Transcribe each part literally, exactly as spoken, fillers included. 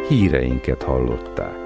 híreinket hallották.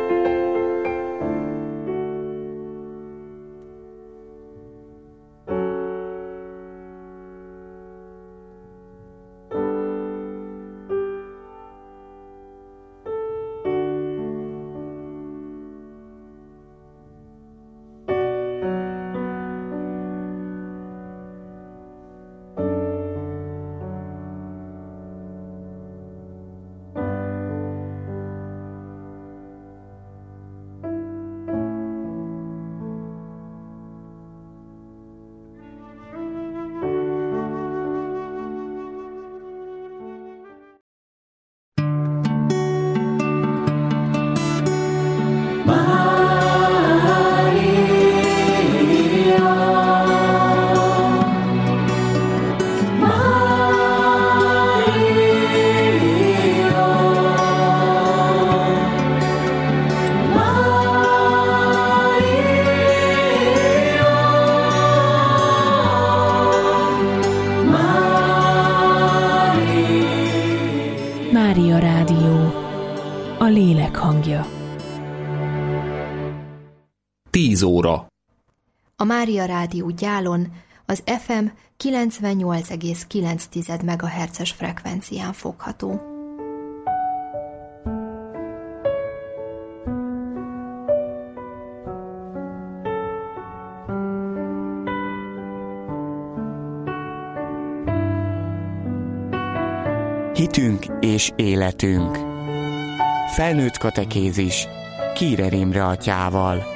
Mária Rádió, a lélek hangja. Tíz óra. A Mária Rádió Gyálon az ef em kilencvennyolc egész kilenc megahertzes frekvencián fogható. Hitünk és életünk. Felnőtt katekézis Kírer Imre atyával.